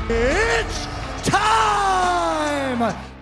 It's time!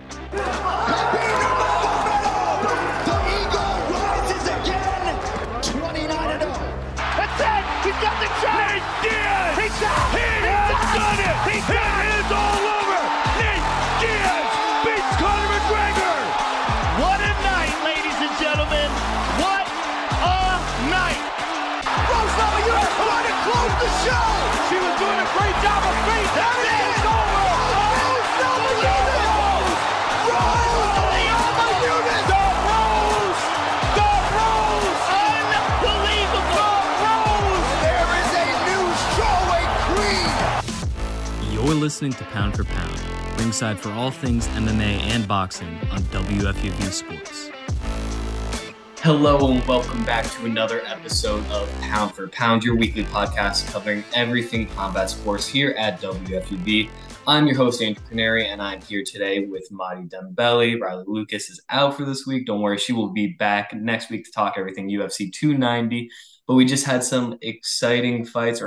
Happy Nurmagomedov! The Eagle rises again, 29-0. That's it! He's got the shot! Nate Diaz! He's out! He has done it! It is all over! Nate Diaz beats Conor McGregor! What a night, ladies and gentlemen! What a night! Rose Namajunas trying to close the show! She was doing a great job of fate! That's it! It's over! Rose Namajunas! Rose Namajunas! The Rose! The Rose! Unbelievable! The Rose! There is a new strawweight queen! You're listening to Pound for Pound, ringside for all things MMA and boxing on WFUV Sports. Hello and welcome back to another episode of Pound for Pound, your weekly podcast covering everything combat sports here at WFUV. I'm your host, Andrew Canary, and I'm here today with Madi Dembele. Riley Lucas is out for this week. Don't worry, she will be back next week to talk everything UFC 290. But we just had some exciting fights,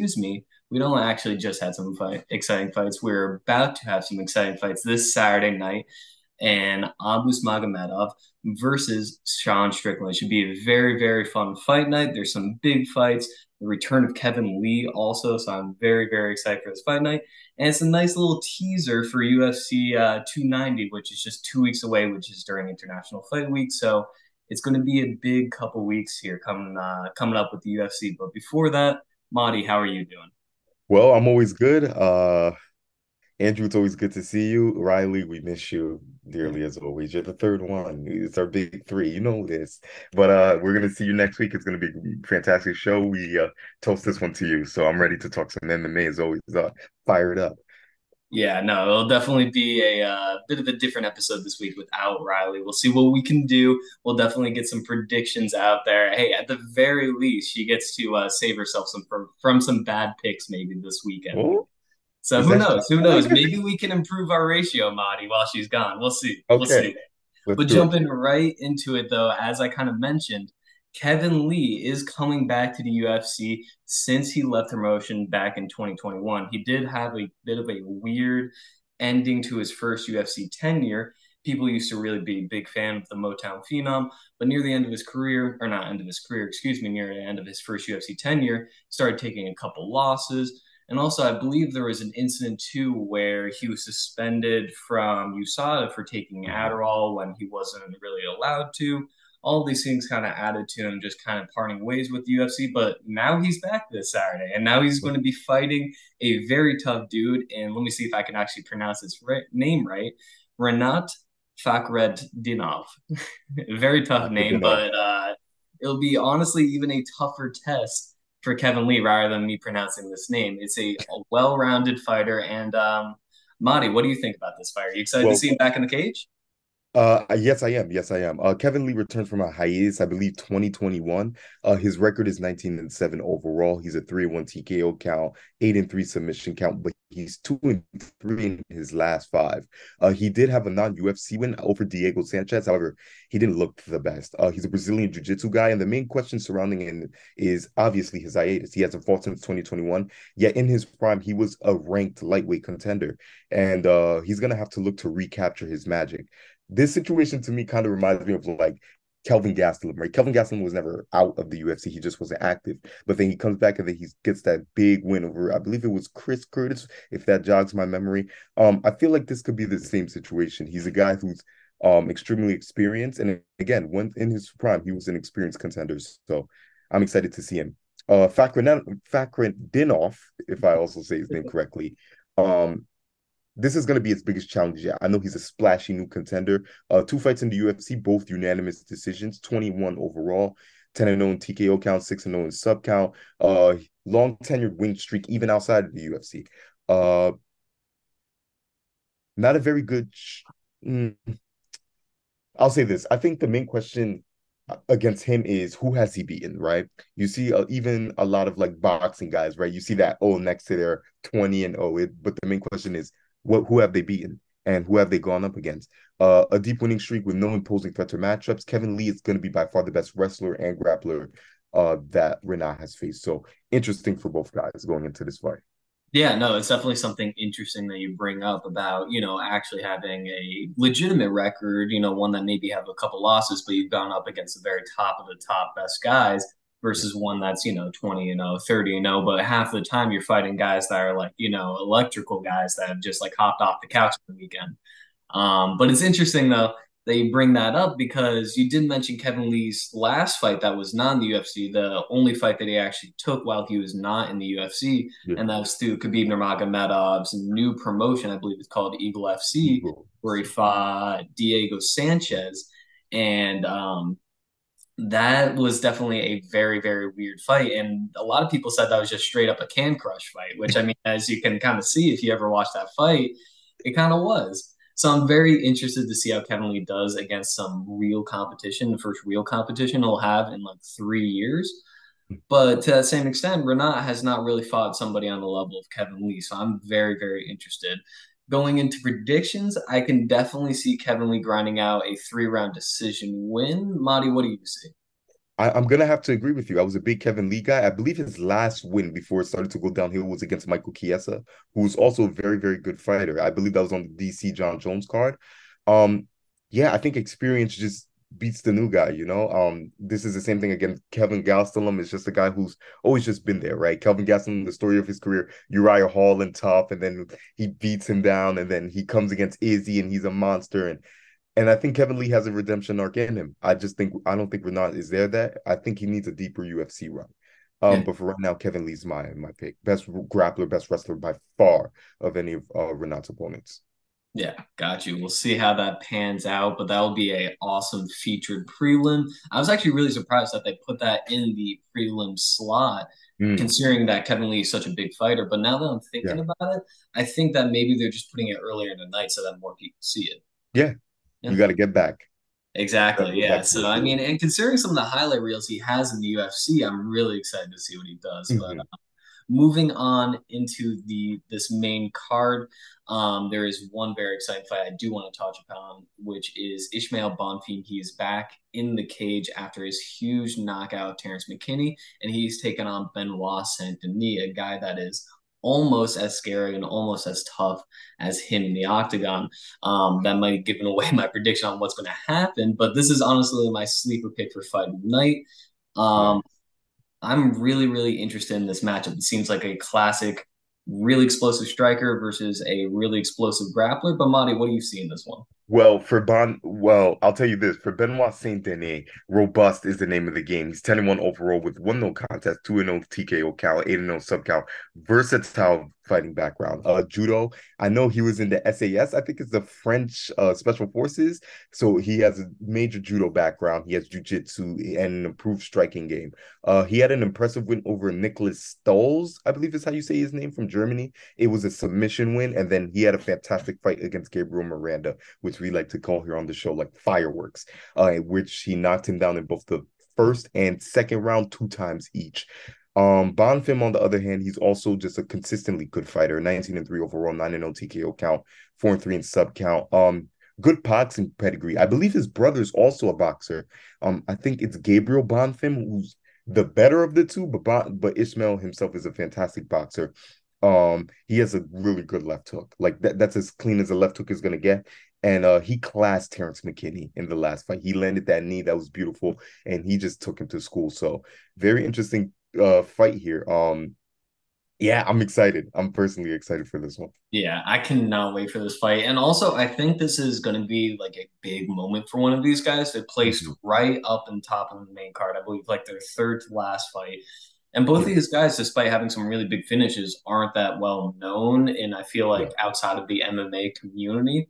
we don't actually just had some exciting fights. We're about to have some exciting fights this Saturday night. And Abus Magomedov versus Sean Strickland. It should be a very, very fun fight night. There's some big fights. The return of Kevin Lee also, so I'm very, very excited for this fight night. And it's a nice little teaser for UFC 290, which is just 2 weeks away, which is during International Fight Week. So it's going to be a big couple weeks here coming up with the UFC. But before that, Madi, how are you doing? Well, I'm always good. Andrew, it's always good to see you. Riley, we miss you dearly as always. You're the third one. It's our big three. You know this. But we're gonna see you next week. It's gonna be a fantastic show. We toast this one to you. So I'm ready to talk some MMA as always. Fired up. Yeah, no, it'll definitely be a bit of a different episode this week without Riley. We'll see what we can do. We'll definitely get some predictions out there. Hey, at the very least, she gets to save herself from some bad picks maybe this weekend. Oh, So is who that knows? Who knows? Maybe we can improve our ratio, Madi, while she's gone. We'll see. We'll okay? see. Let's But do it. jumping right into it, though, as I kind of mentioned, Kevin Lee is coming back to the UFC since he left the promotion back in 2021. He did have a bit of a weird ending to his first UFC tenure. People used to really be a big fan of the Motown Phenom, but near the end of his career, or not end of his career, excuse me, near the end of his first UFC tenure, started taking a couple losses. And also, I believe there was an incident too where he was suspended from USADA for taking Adderall when he wasn't really allowed to. All of these things kind of added to him just kind of parting ways with the UFC. But now he's back this Saturday, and now he's going to be fighting a very tough dude. And let me see if I can actually pronounce his name right. Renat Fakhretdinov. Very tough name, but it'll be honestly even a tougher test for Kevin Lee rather than me pronouncing this name. It's a well-rounded fighter. And Madi, what do you think about this fight? Are you excited to see him back in the cage? Yes, I am. Yes, I am. Kevin Lee returns from a hiatus, I believe 2021. His record is 19-7 overall. He's a 3-1 TKO count, 8-3 submission count, but he's 2-3 in his last five. He did have a non-UFC win over Diego Sanchez. However, he didn't look the best. He's a Brazilian jiu-jitsu guy, and the main question surrounding him is obviously his hiatus. He hasn't fought since 2021, yet in his prime, he was a ranked lightweight contender, and he's going to have to look to recapture his magic. This situation to me kind of reminds me of like Kelvin Gastelum, right? Kelvin Gastelum was never out of the UFC. He just wasn't active. But then he comes back and then he gets that big win over, I believe it was Chris Curtis, if that jogs my memory. I feel like this could be the same situation. He's a guy who's extremely experienced. And again, when in his prime, he was an experienced contender. So I'm excited to see him. Fakhretdinov, if I also say his name correctly, this is going to be his biggest challenge yet. I know he's a splashy new contender. 2 fights in the UFC, both unanimous decisions, 21 overall, 10-0 in TKO count, 6-0 in sub count. Long tenured win streak, even outside of the UFC. Not a very good. I'll say this. I think the main question against him is who has he beaten, right? You see even a lot of like boxing guys, right? You see that next to their 20-0. But the main question is, who have they beaten and who have they gone up against? A deep winning streak with no imposing threat to matchups. Kevin Lee is going to be by far the best wrestler and grappler that Renat has faced. So interesting for both guys going into this fight. Yeah, no, it's definitely something interesting that you bring up about, actually having a legitimate record, one that maybe have a couple losses, but you've gone up against the very top of the top best guys Yeah. versus one that's, 20 30 but half the time you're fighting guys that are like, electrical guys that have just like hopped off the couch for the weekend. But it's interesting though that you bring that up because you did mention Kevin Lee's last fight that was not in the UFC, the only fight that he actually took while he was not in the UFC, Yeah. and that was through Khabib Nurmagomedov's new promotion. I believe it's called Eagle FC, Eagle. where he fought Diego Sanchez, and that was definitely a very, very weird fight. And a lot of people said that was just straight up a can crush fight, which I mean, as you can kind of see if you ever watch that fight, it kind of was. So I'm very interested to see how Kevin Lee does against some real competition, the first real competition he'll have in like 3 years. But to that same extent, Renat has not really fought somebody on the level of Kevin Lee. So I'm very, very interested. Going into predictions, I can definitely see Kevin Lee grinding out a 3-round decision win. Marty, what do you see? I'm gonna have to agree with you. I was a big Kevin Lee guy. I believe his last win before it started to go downhill was against Michael Chiesa, who was also a very, very good fighter. I believe that was on the DC John Jones card. Um, yeah, I think experience just beats the new guy, you know. This is the same thing again. Kevin Gastelum is just a guy who's always just been there, right? Kelvin Gastelum, the story of his career, Uriah Hall and tough, and then he beats him down, and then he comes against Izzy and he's a monster. And I think Kevin Lee has a redemption arc in him. I don't think Renat is there. That I think he needs a deeper UFC run. Yeah. But for right now, Kevin Lee's my pick. Best grappler, best wrestler by far of any of Renat's opponents. Yeah, got you. We'll see how that pans out, but that will be a awesome featured prelim. I was actually really surprised that they put that in the prelim slot, Mm, considering that Kevin Lee is such a big fighter. But now that I'm thinking yeah, about it, I think that maybe they're just putting it earlier in the night so that more people see it. yeah. Yeah, You got to get back. Gotta exactly. get Yeah. back to So the I mean, field. and considering some of the highlight reels he has in the UFC, I'm really excited to see what he does. But Mhm. moving on into the this main card, there is one very exciting fight I do want to touch upon, which is Ishmael Bonfim. He is back in the cage after his huge knockout of Terrence McKinney, and he's taken on Benoit Saint Denis, a guy that is almost as scary and almost as tough as him in the octagon. That might have given away my prediction on what's going to happen, but this is honestly my sleeper pick for fight of the night. Um, Nice. I'm really, really interested in this matchup. It seems like a classic, really explosive striker versus a really explosive grappler. But Marty, what do you see in this one? I'll tell you this: for Benoit Saint Denis, robust is the name of the game. He's 10-1 overall with one no contest, 2-0 TKO count, 8-0 sub count. Versatile fighting background. Judo. I know he was in the SAS. I think it's the French Special Forces. So he has a major judo background. He has jujitsu and an improved striking game. He had an impressive win over Nicholas Stolz, I believe is how you say his name, from Germany. It was a submission win, and then he had a fantastic fight against Gabriel Miranda, which we like to call here on the show like fireworks, in which he knocked him down in both the first and second round 2 times each. Bonfim, on the other hand, he's also just a consistently good fighter. 19-3 overall, 9-0 TKO count, 4-3 in sub count. Good boxing pedigree. I believe his brother's also a boxer. I think it's Gabriel Bonfim who's the better of the two, but Ishmael himself is a fantastic boxer. He has a really good left hook. Like that's as clean as a left hook is gonna get. And he classed Terrence McKinney in the last fight. He landed that knee that was beautiful, and he just took him to school. So very interesting fight here. Yeah, I'm excited. I'm personally excited for this one. Yeah, I cannot wait for this fight. And also, I think this is going to be like a big moment for one of these guys. They're placed Mhm. right up in top of the main card. I believe like their third to last fight. And both of Yeah, these guys, despite having some really big finishes, aren't that well known. And I feel yeah, like outside of the MMA community,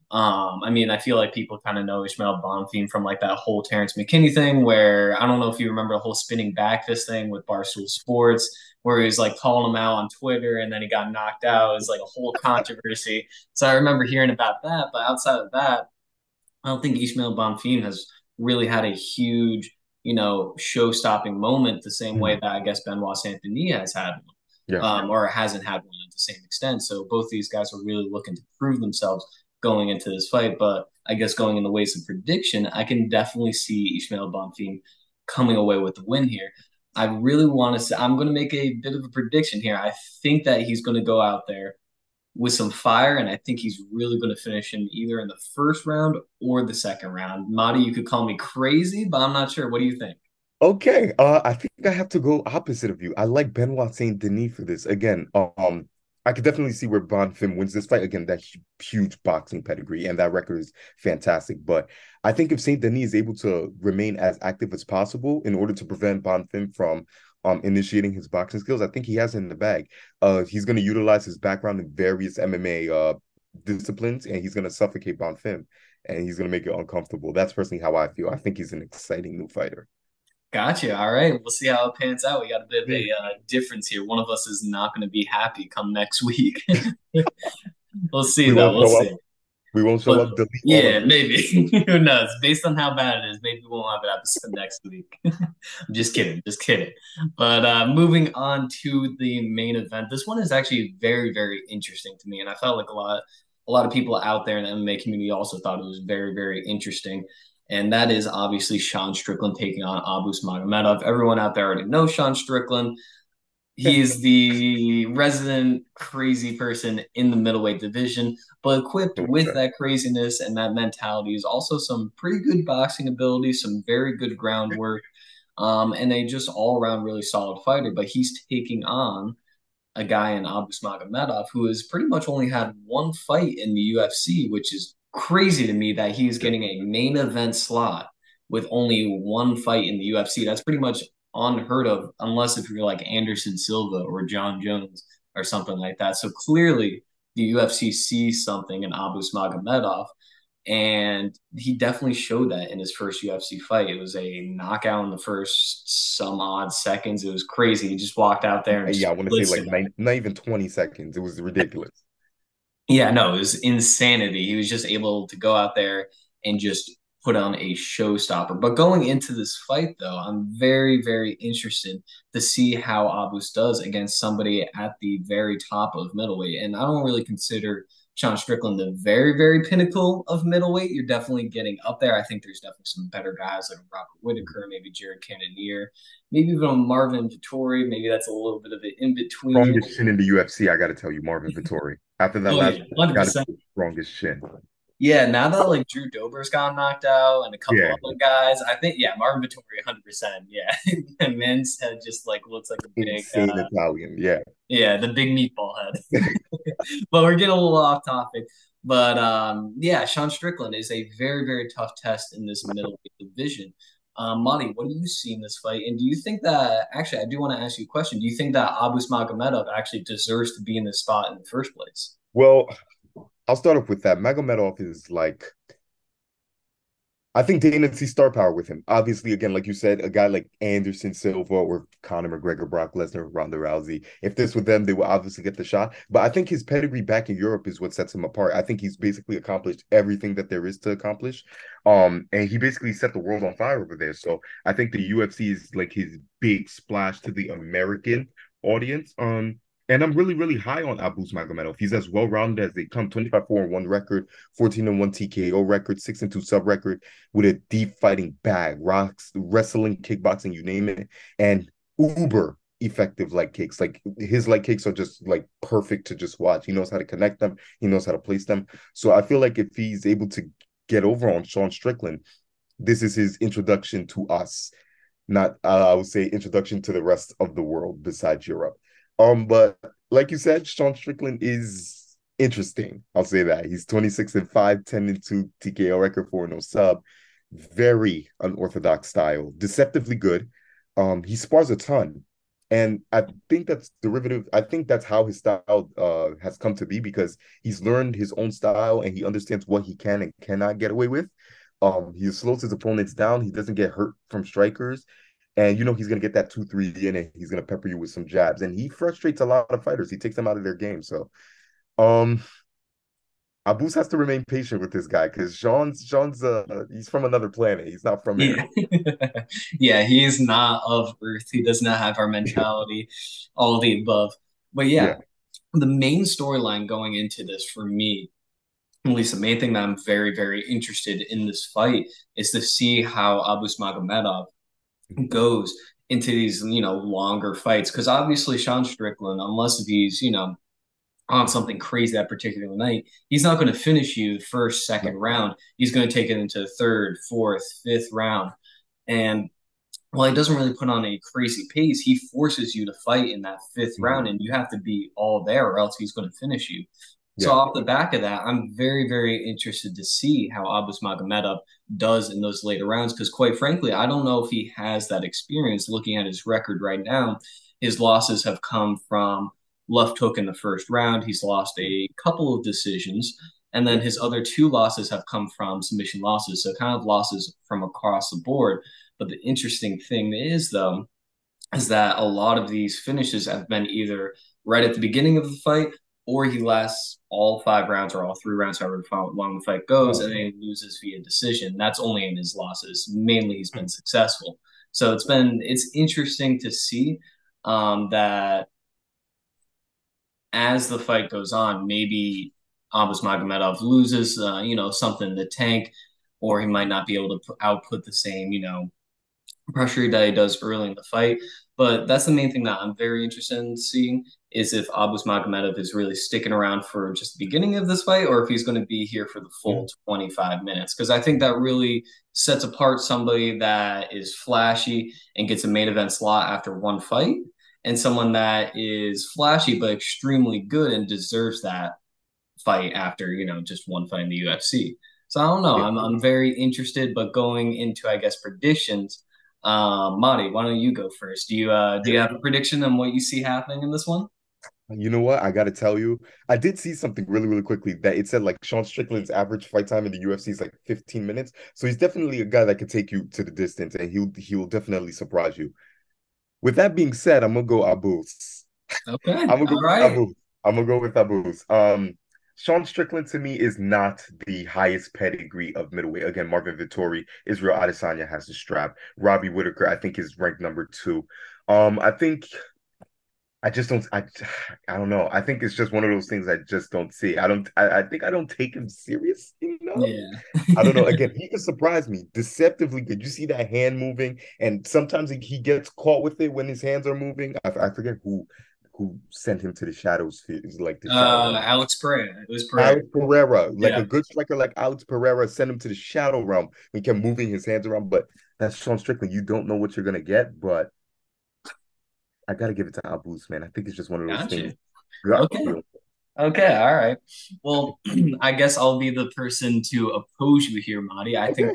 I mean, I feel like people kind of know Ishmael Bonfim from like that whole Terrence McKinney thing, where I don't know if you remember the whole spinning back fist thing with Barstool Sports, where he was like calling him out on Twitter and then he got knocked out. It was like a whole controversy. So I remember hearing about that. But outside of that, I don't think Ishmael Bonfim has really had a huge, show-stopping moment the same way mhm, that I guess Benoit Saint Denis has had yeah. one, or hasn't had one at the same extent. So both these guys are really looking to prove themselves going into this fight. But I guess going in the ways of prediction, I can definitely see Ishmael Bonfim coming away with the win here. I really want to say I'm going to make a bit of a prediction here. I think that he's going to go out there with some fire, and I think he's really going to finish him either in the first round or the second round. Marty, you could call me crazy, but I'm not sure. What do you think? Okay, I think I have to go opposite of you. I like Benoit Saint Denis for this. Again, I could definitely see where Bonfim wins this fight. Again, that huge boxing pedigree and that record is fantastic. But I think if Saint Denis is able to remain as active as possible in order to prevent Bonfim from initiating his boxing skills, I think he has it in the bag. He's going to utilize his background in various MMA disciplines, and he's going to suffocate Bonfim, and he's going to make it uncomfortable. That's personally how I feel. I think he's an exciting new fighter. Gotcha. All right. We'll see how it pans out. We got a bit of Yeah. a difference here. One of us is not going to be happy come next week. We'll see, We though. won't We'll show up. see. We won't show But up. Delete all yeah, of it. maybe. Who knows? Based on how bad it is, maybe we won't have an episode next week. I'm just kidding. Just kidding. But moving on to the main event. This one is actually very, very interesting to me. And I felt like a lot of people out there in the MMA community also thought it was very, very interesting. And that is obviously Sean Strickland taking on Abus Magomedov. Everyone out there already knows Sean Strickland. He is the resident crazy person in the middleweight division, but equipped with that craziness and that mentality is also some pretty good boxing ability, some very good groundwork, and a just all around really solid fighter. But he's taking on a guy in Abus Magomedov who has pretty much only had one fight in the UFC, which is crazy to me that he's getting a main event slot with only one fight in the UFC. That's pretty much unheard of, unless if you're like Anderson Silva or John Jones or something like that. So clearly, the UFC sees something in Abus Magomedov, and he definitely showed that in his first UFC fight. It was a knockout in the first some odd seconds. It was crazy. He just walked out there and Yeah, I just want to say blitzed like him. not even 20 seconds. It was ridiculous. Yeah, no, it was insanity. He was just able to go out there and just put on a showstopper. But going into this fight, though, I'm very, very interested to see how Abus does against somebody at the very top of middleweight. And I don't really consider Sean Strickland the very, very pinnacle of middleweight. You're definitely getting up there. I think there's definitely some better guys like Robert Whitaker, maybe Jared Cannonier, maybe even Marvin Vittori. Maybe that's a little bit of an in between. Strongest chin in the UFC, I got to tell you, Marvin Vettori. After that Oh last, yeah, got to 100%. be the strongest chin. Yeah, now that like Drew Dober's got knocked out and a couple Yeah, other guys, I think yeah, Marvin Vittori 100%. Yeah, and Min's head just like looks like a big insane Italian. Yeah. yeah, the big meatball head. But we're getting a little off topic. But yeah, Sean Strickland is a very very tough test in this middleweight division. Monty, what do you see in this fight? And do you think that actually I do want to ask you a question. Do you think that Abus Magomedov actually deserves to be in this spot in the first place? Well, I'll start off with that. Magomedov is like, I think Dana sees star power with him. Obviously, again, like you said, a guy like Anderson Silva or Conor McGregor, Brock Lesnar, Ronda Rousey. If this were them, they would obviously get the shot. But I think his pedigree back in Europe is what sets him apart. I think he's basically accomplished everything that there is to accomplish. And he basically set the world on fire over there. So I think the UFC is like his big splash to the American audience. And I'm really, really high on Abus Magomedov. He's as well-rounded as they come. 25-4-1 record, 14-1 TKO record, 6-2 sub record with a deep fighting bag, rocks, wrestling, kickboxing, you name it, and uber effective leg kicks. Like his leg kicks are just like perfect to just watch. He knows how to connect them. He knows how to place them. So I feel like if he's able to get over on Sean Strickland, this is his introduction to us. Not, I would say, introduction to the rest of the world besides Europe. But like you said, Sean Strickland is interesting. I'll say that. He's 26-5, 10-2 TKO record, 4-0 sub. Very unorthodox style, deceptively good. He spars a ton. And I think that's derivative. I think that's how his style has come to be because he's learned his own style and he understands what he can and cannot get away with. He slows his opponents down. He doesn't get hurt from strikers. And you know he's gonna get that 2-3 in and he's gonna pepper you with some jabs. And he frustrates a lot of fighters. He takes them out of their game. So um Abus has to remain patient with this guy because Sean's he's from another planet. He's not from here. Yeah. Yeah, he's not of Earth. He does not have our mentality, all of the above. But yeah, Yeah. the main storyline going into this for me, at least the main thing that I'm very, very interested in this fight is to see how Abus Magomedov goes into these, longer fights. Because obviously Sean Strickland, unless if he's, on something crazy that particular night, he's not going to finish you the first, second round. He's going to take it into the third, fourth, fifth round. And while he doesn't really put on a crazy pace, he forces you to fight in that fifth round, and you have to be all there, or else he's going to finish you. So off the back of that, I'm very, very interested to see how Abbas Magomedov does in those later rounds, because quite frankly, I don't know if he has that experience. Looking at his record right now, his losses have come from left hook in the first round. He's lost a couple of decisions, and then his other two losses have come from submission losses, so kind of losses from across the board. But the interesting thing is, though, is that a lot of these finishes have been either right at the beginning of the fight, or he lasts all 5 rounds or all 3 rounds, however long the fight goes, and then he loses via decision. That's only in his losses. Mainly, he's been successful. So it's interesting to see that as the fight goes on, maybe Abbas Magomedov loses, something in the tank, or he might not be able to output the same, pressure that he does early in the fight. But that's the main thing that I'm very interested in seeing, is if Abbas Magomedov is really sticking around for just the beginning of this fight, or if he's going to be here for the full 25 minutes. Because I think that really sets apart somebody that is flashy and gets a main event slot after one fight, and someone that is flashy but extremely good and deserves that fight after, just one fight in the UFC. So I don't know. I'm very interested, but going into, I guess, predictions, Marty, why don't you go first? Do you have a prediction on what you see happening in this one? You know what? I got to tell you, I did see something really, really quickly that it said like Sean Strickland's average fight time in the UFC is like 15 minutes. So he's definitely a guy that can take you to the distance, and he'll definitely surprise you. With that being said, I'm gonna go Abus. Okay. I'm gonna go All with right. Abus. I'm gonna go with Abus. Sean Strickland to me is not the highest pedigree of middleweight. Again, Marvin Vettori, Israel Adesanya has the strap. Robbie Whitaker, I think, is ranked number 2. I think I just don't. I don't know. I think it's just one of those things I just don't see. I think I don't take him serious enough. Yeah. I don't know. Again, he can surprise me deceptively good. You see that hand moving, and sometimes he gets caught with it when his hands are moving. I forget who sent him to the shadows. It's like the shadow. Alex Pereira. It was Pereira. Alex Pereira, like Yeah. a good striker like Alex Pereira, sent him to the shadow realm. He kept moving his hands around, but that's Sean Strickland. You don't know what you're gonna get, but I gotta give it to Abus, man. I think it's just one of those Gotcha. things. Okay. Okay, all right. Well, I guess I'll be the person to oppose you here, Marty. I think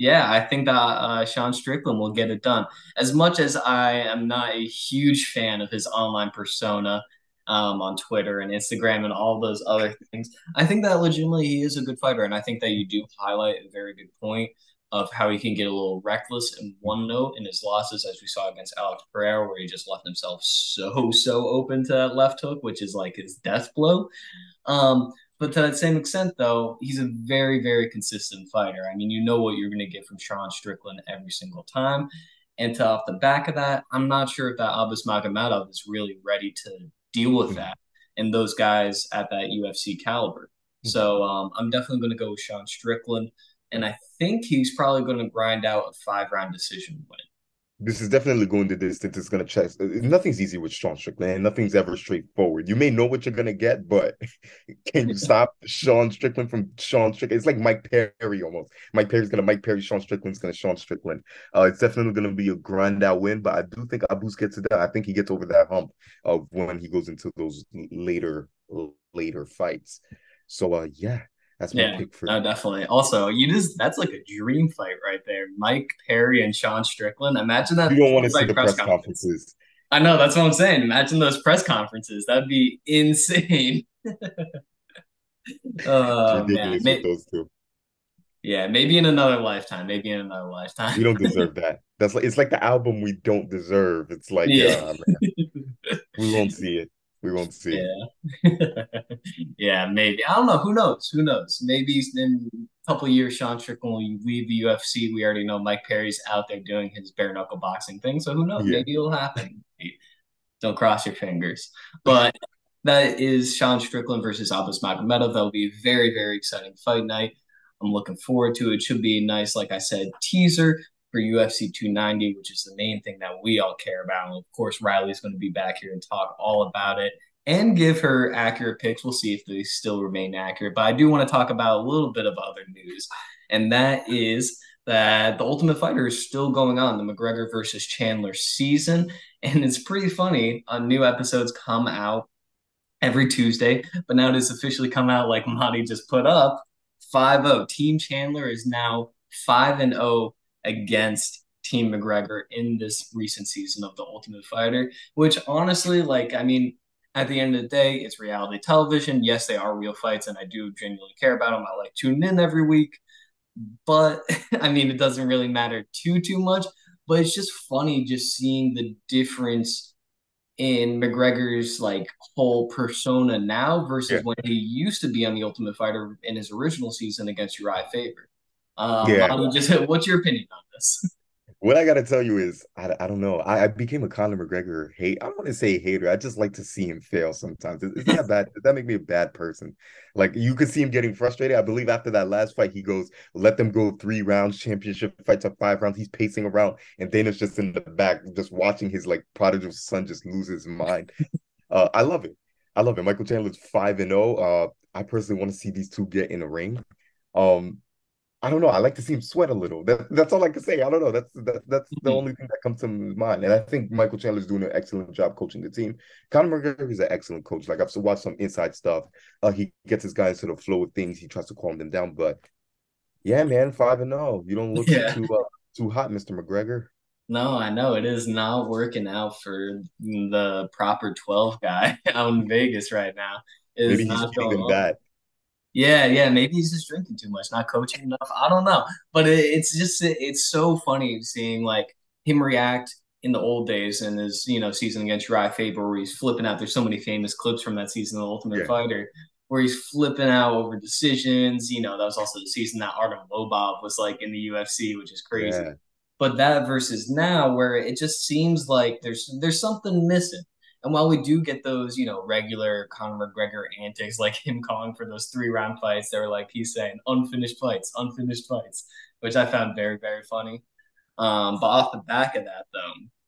that Sean Strickland will get it done. As much as I am not a huge fan of his online persona, on Twitter and Instagram and all those other things, I think that legitimately he is a good fighter, and I think that you do highlight a very good point of how he can get a little reckless in one note in his losses, as we saw against Alex Pereira, where he just left himself so open to that left hook, which is like his death blow. But to that same extent, though, he's a very, very consistent fighter. I mean, you know what you're going to get from Sean Strickland every single time. And to off the back of that, I'm not sure if that Abbas Magomedov is really ready to deal with that and those guys at that UFC caliber. So I'm definitely going to go with Sean Strickland. And I think he's probably going to grind out a 5-round decision win. This is definitely going the distance. It's going to check. Nothing's easy with Sean Strickland, and nothing's ever straightforward. You may know what you're going to get, but can you stop Sean Strickland from Sean Strickland? It's like Mike Perry almost. Mike Perry's going to Mike Perry. Sean Strickland's going to Sean Strickland. It's definitely going to be a grind out win, but I do think Abus gets it done. I think he gets over that hump of when he goes into those later fights. So, yeah. That's my pick for no, definitely. Also, that's like a dream fight right there. Mike Perry and Sean Strickland. Imagine that. You don't want to see the press conferences. I know, that's what I'm saying. Imagine those press conferences. That'd be insane. Oh man. Those two. Yeah, maybe in another lifetime. Maybe in another lifetime. We don't deserve that. It's like the album we don't deserve. It's like, we won't see it. We won't see it. Yeah, maybe. I don't know. Who knows? Who knows? Maybe in a couple of years, Sean Strickland will leave the UFC. We already know Mike Perry's out there doing his bare knuckle boxing thing. So who knows? Yeah. Maybe it'll happen. Don't cross your fingers. But that is Sean Strickland versus Abbas Magomedov. That'll be a very, very exciting fight night. I'm looking forward to it. It should be a nice, like I said, teaser for UFC 290, which is the main thing that we all care about. And of course, Riley's going to be back here and talk all about it and give her accurate picks. We'll see if they still remain accurate. But I do want to talk about a little bit of other news, and that is that the Ultimate Fighter is still going on, the McGregor versus Chandler season. And it's pretty funny. New episodes come out every Tuesday, but now it has officially come out, like Monty just put up, 5-0. Team Chandler is now 5-0 against Team McGregor in this recent season of The Ultimate Fighter, which honestly, like, I mean, at the end of the day, it's reality television. Yes, they are real fights, and I do genuinely care about them. I like tuning in every week, but I mean, it doesn't really matter too much. But it's just funny just seeing the difference in McGregor's like whole persona now versus Yeah. when he used to be on the Ultimate Fighter in his original season against Uriah Faber. Yeah. What's your opinion on this? What I gotta tell you is, I don't know. I became a Conor McGregor hate. I don't want to say hater. I just like to see him fail sometimes. Is that bad? Does that make me a bad person? Like you could see him getting frustrated. I believe after that last fight, he goes, "Let them go 3 rounds. Championship fights up 5 rounds." He's pacing around, and Dana's just in the back, just watching his like prodigal son just lose his mind. I love it. I love it. Michael Chandler's 5-0. I personally want to see these two get in the ring. Um, I don't know. I like to see him sweat a little. That's all I can say. I don't know. That's the only thing that comes to mind. And I think Michael Chandler's doing an excellent job coaching the team. Conor McGregor is an excellent coach. Like I've watched some inside stuff. He gets his guys into the flow of things. He tries to calm them down. But yeah, man, 5-0. You don't look Yeah. too hot, Mr. McGregor. No, I know it is not working out for the proper 12 guy out in Vegas right now. It is Maybe he's not feeding going them well. that. Yeah. Maybe he's just drinking too much, not coaching enough. I don't know, but it's so funny seeing like him react in the old days in his season against Uriah Faber where he's flipping out. There's so many famous clips from that season of The Ultimate Yeah, Fighter where he's flipping out over decisions. That was also the season that Artem Lobov was like in the UFC, which is crazy. yeah, But that versus now, where it just seems like there's something missing. And while we do get those, regular Conor McGregor antics, like him calling for those 3-round fights, they were like he's saying unfinished fights, which I found very, very funny. But off the back of that, though,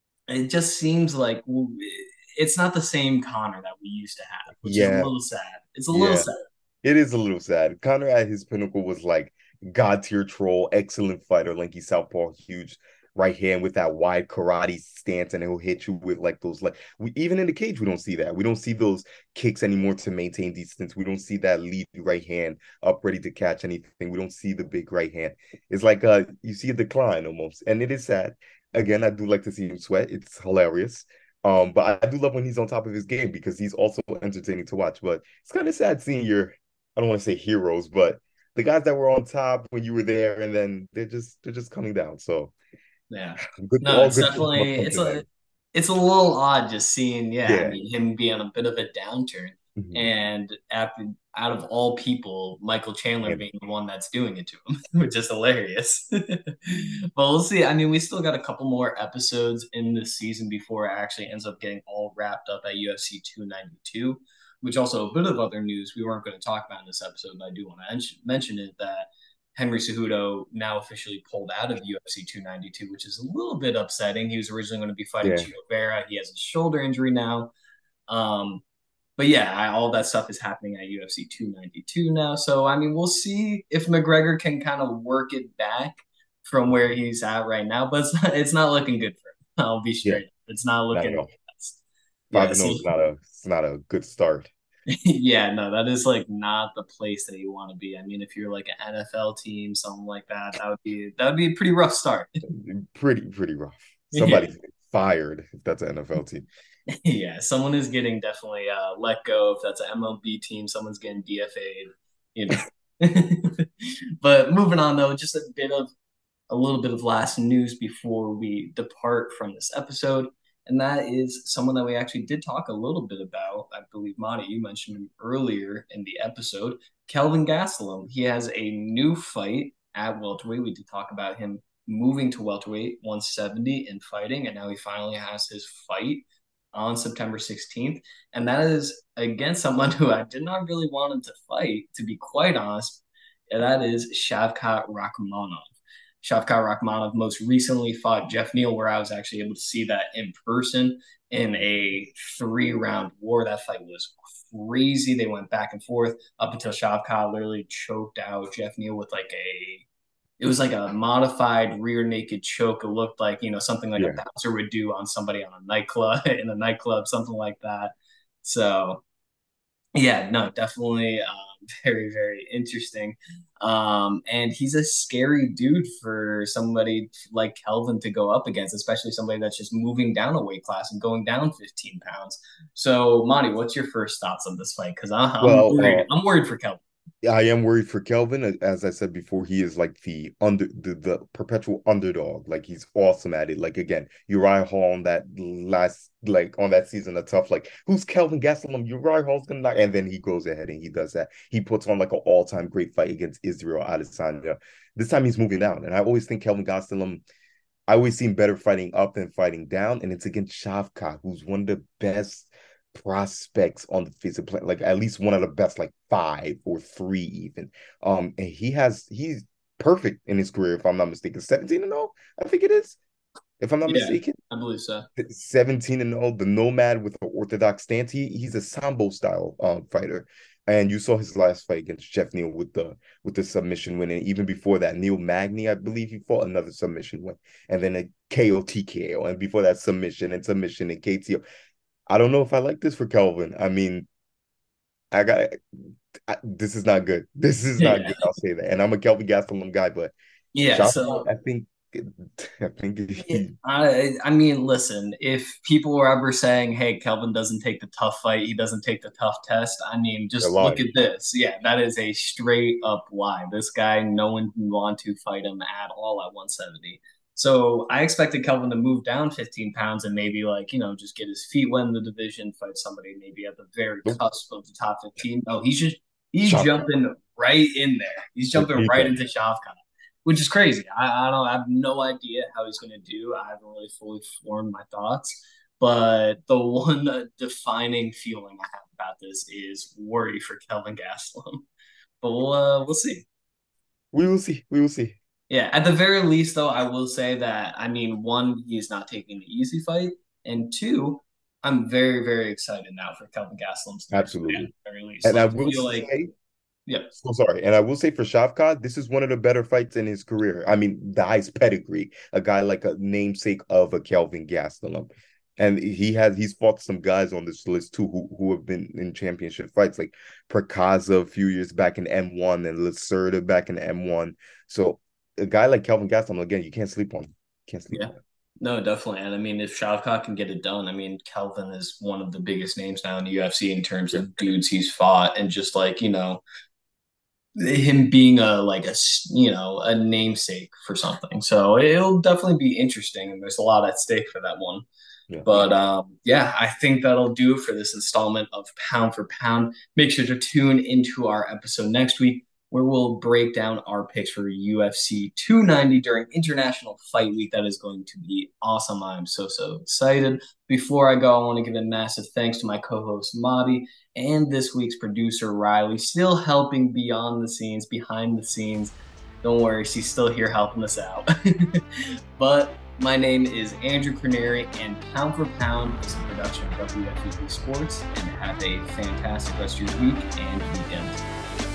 it just seems like it's not the same Conor that we used to have, which is a yeah, little sad. It's a little yeah. sad. It is a little sad. Conor at his pinnacle was like God tier troll, excellent fighter, lanky southpaw, huge right hand with that wide karate stance, and he'll hit you with like those like we even in the cage we don't see that. We don't see those kicks anymore to maintain distance. We don't see that lead right hand up ready to catch anything. We don't see the big right hand. It's like you see a decline almost, and it is sad. Again, I do like to see him sweat. It's hilarious. But I do love when he's on top of his game because he's also entertaining to watch. But it's kind of sad seeing I don't want to say heroes, but the guys that were on top when you were there, and then they're just coming down. So Yeah. good, No, all it's good things must definitely come to an end. it's a little odd just seeing, yeah, I Yeah. mean him be on a bit of a downturn Mhm. and out of all people, Michael Chandler And being the one that's doing it to him, which is hilarious. But we'll see. I mean, we still got a couple more episodes in this season before it actually ends up getting all wrapped up at UFC 292, which also a bit of other news we weren't going to talk about in this episode, but I do want to mention it that Henry Cejudo now officially pulled out of UFC 292, which is a little bit upsetting. He was originally going to be fighting yeah, Chito Vera. He has a shoulder injury now. Um, but yeah, all that stuff is happening at UFC 292 now. So, I mean, we'll see if McGregor can kind of work it back from where he's at right now. But it's not looking good for him. I'll be yeah, straight. It's not not looking at the all. best. Five Yeah. and So zero is not a good start. yeah, no, that is like not the place that you want to be. I mean, if you're like an NFL team, something like that, that would be a pretty rough start. Pretty rough. Yeah, Somebody's getting fired if that's an NFL team. yeah. Someone is getting definitely let go. If that's an MLB team, someone's getting DFA'd. You know. But moving on though, just a little bit of last news before we depart from this episode. And that is someone that we actually did talk a little bit about. I believe, Monty, you mentioned him earlier in the episode. Kelvin Gastelum. He has a new fight at welterweight. We did talk about him moving to welterweight 170 and fighting. And now he finally has his fight on September 16th. And that is against someone who I did not really want him to fight, to be quite honest. And that is Shavkat Rakhmonov. Shavkat Rakhmonov most recently fought Jeff Neal, where I was actually able to see that in person in a 3-round war. That fight was crazy. They went back and forth up until Shavkat literally choked out Jeff Neal with it was like a modified rear naked choke. It looked like, something like a bouncer would do on somebody on a nightclub, in a nightclub, something like that. So, yeah, no, definitely very, very interesting. And he's a scary dude for somebody like Kelvin to go up against, especially somebody that's just moving down a weight class and going down 15 pounds. So, Monty, what's your first thoughts on this fight? Because I'm worried for Kelvin. I am worried for Kelvin. As I said before, he is like the perpetual underdog. Like, he's awesome at it. Like, again, Uriah Hall on that on that season of Tough, like, who's Kelvin Gastelum? Uriah Hall's gonna knock, and then he goes ahead and he does that. He puts on like an all-time great fight against Israel Adesanya. This time he's moving down, and I always think Kelvin Gastelum, I always see him better fighting up than fighting down, and it's against Shavkat, who's one of the best prospects on the face of the planet, like at least one of the best, like 5 or 3 even. And he's perfect in his career, if I'm not mistaken. 17-0, I think it is. If I'm not mistaken. I believe so. 17-0, the nomad with an orthodox stance. He's a Sambo style fighter. And you saw his last fight against Jeff Neal with the submission win. And even before that, Neil Magny, I believe he fought another submission win. And then a KO TKO. And before that, submission and KTO. I don't know if I like this for Kelvin. I mean, this is not good. This is not good. I'll say that. And I'm a Kelvin Gastelum guy, but I think I mean, listen, if people were ever saying, hey, Kelvin doesn't take the tough fight, he doesn't take the tough test, I mean, just look at this. Yeah, that is a straight up lie. This guy, no one can want to fight him at all at 170. So I expected Kelvin to move down 15 pounds and maybe just get his feet wet in the division, fight somebody maybe at the very cusp of the top 15. No, he's jumping right in there. He's jumping right into Shavkat, which is crazy. I have no idea how he's going to do. I haven't really fully formed my thoughts. But the one defining feeling I have about this is worry for Kelvin Gastelum. But we'll see. We will see. Yeah, at the very least, though, I will say that, I mean, 1, he's not taking the easy fight, and 2, I'm very, very excited now for Kelvin Gastelum. Absolutely. At the very least. And I will say, so sorry. And I will say for Shavkat, this is one of the better fights in his career. I mean, the highest pedigree, a guy like a namesake of a Kelvin Gastelum. And he's fought some guys on this list too who have been in championship fights, like Perkaza a few years back in M1 and Lacerda back in M1. So a guy like Kelvin Gastelum, again, you can't sleep on him. On him. No, definitely. And I mean, if Shavkat can get it done, I mean, Kelvin is one of the biggest names now in the UFC in terms of dudes he's fought, and just him being a namesake for something. So it'll definitely be interesting, and there's a lot at stake for that one. Yeah. But I think that'll do it for this installment of Pound for Pound. Make sure to tune into our episode next week, where we'll break down our picks for UFC 290 during International Fight Week. That is going to be awesome. I'm so excited. Before I go, I want to give a massive thanks to my co-host, Mobby, and this week's producer, Riley, still helping behind the scenes. Don't worry, she's still here helping us out. But my name is Andrew Corneri, and Pound for Pound is a production of WFUV Sports, and have a fantastic rest of your week and weekend.